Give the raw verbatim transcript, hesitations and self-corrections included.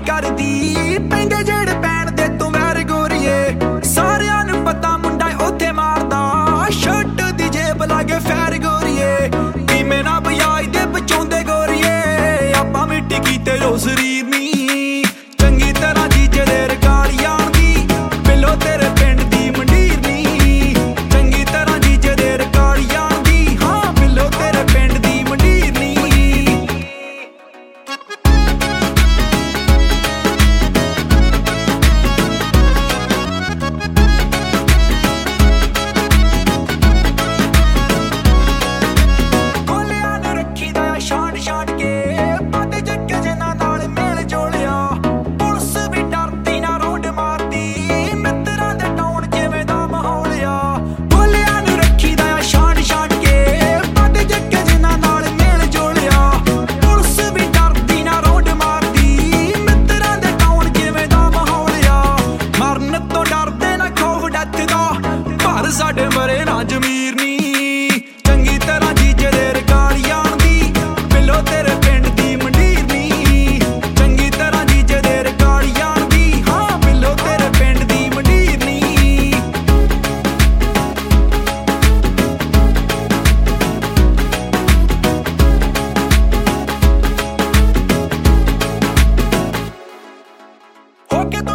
करदी पैंदे जेड़ पैण दे तू वैर गोरीए सारियां नूं पता मुंडा उत्थे मारदा शर्ट दी जेब लागे फैर गोरीए किवें ना बजाई दे बचाउंदे गोरीए आपां मिट्टी कीते लो शरीर नी चंगी तरह जीजे दे रकाली आंदी बिलो तेरे पिंड दी मंडीर नी चंगी तरह जीजे दे रकाली आंदी हां बिलो तेरे पिंड दी मंडीर नी साडे मरे ना जमीर नी चंगी तरह जीजे दे रकाली आंदी बिलो तेरे पिंड दी मंडीर नी चंगी तरह जीजे दे रकाली आंदी हां बिलो तेरे पिंड दी मंडीर नी होके